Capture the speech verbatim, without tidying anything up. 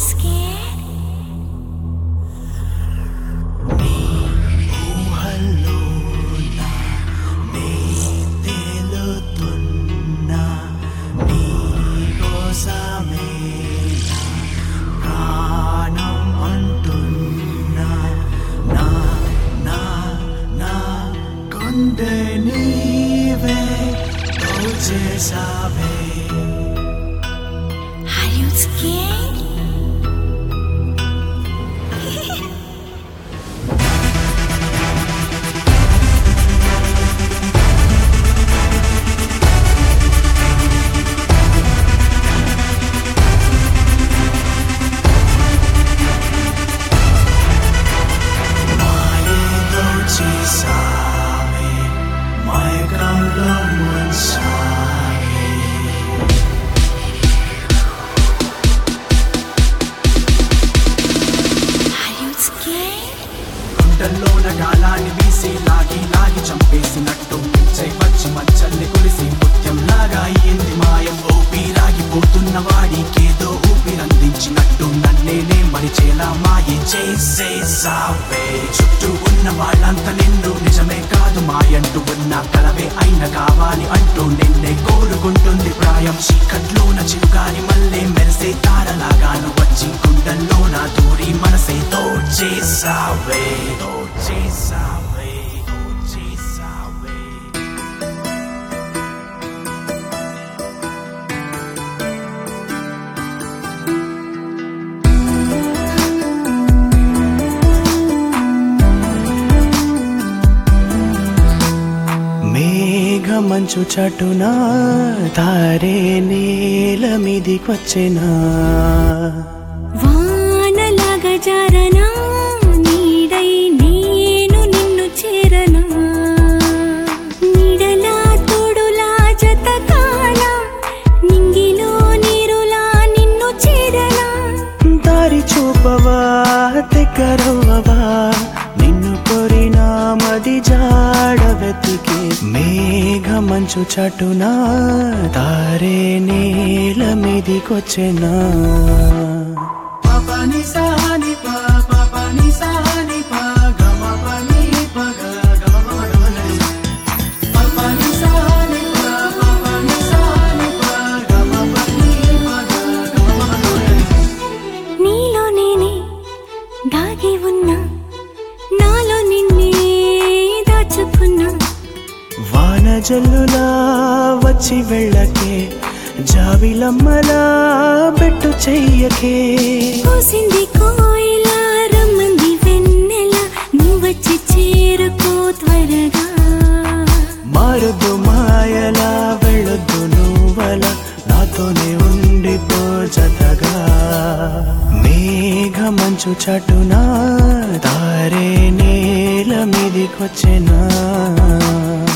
scared? నీ ఊహల్లోన నే తేలుతున్నా నీ కోసమే ప్రాణం అంటున్నా నా నా నా గుండె నీవే దోచేసావే. Are you scared? మాయేదో చేసావే మైకంలో ముంచావే. Are you scared? గుండెల్లోన గాలాన్ని వీసి లాగి లాగి చంపేసినట్టు పిచ్చై వచ్చి మచ్చల్ని కురిసి ముత్యంలాగా అయ్యింది మాయం. ఊపిరాగిపోతున్న వాడికేదో ఊపిరందించినట్టు నన్నేనే మరిచేలా మాయ చేసేసావే. చుట్టూ ఉన్న వాళ్ళంతా నిన్ను నిజమే కాదు మాయంటూ ఉన్న కలవే అయిన కావాలి అంటూ నిన్నే కోరుకుంటుంది ప్రాయం. చీకట్లోన చిరుగాలి మళ్ళీ మెరిసే తారలాగాను వచ్చి గుండెల్లోన దూరి మనసే దోచేసావే దోచేసావే దోచేసావే. మేఘమంచు చటునా తారే నేల మీదికొచ్చెనా వానలాగా జారనా నీడై నేను నిన్ను చేరనా నీడలా తోడులా జతకాలా నింగిలో నీరులా నిన్ను చేరనా దారి చూపవా దగ్గరవ్వవా నిన్ను కోరినా మది జాడ వెతికి. మేఘమంచు చటునా తారే నేల మీదికొచ్చెనా పపని సాని పా పపని సాని పా గమ పని పగ గమ మగమని పపని సాని పా పపని సాని పా గమ పని పగ గమ మగమని. నీలో నేనే దాగి ఉన్నా నాలో నిన్నే దాచుకున్నా వాన జల్లులా వచ్చి వెళ్ళకే జాబిలమ్మలా పెట్టు చెయ్యకే. కోసింది కోయిలా రమ్మంది వెన్నెల నువ్వొచ్చి చేరుకో త్వరగా మారొద్దు మాయలా వెళ్ళొద్దు నువ్వలా నాతోనే ఉండిపో జతగా. మేఘమంచు చటునా తారే నేల మీదికొచ్చెనా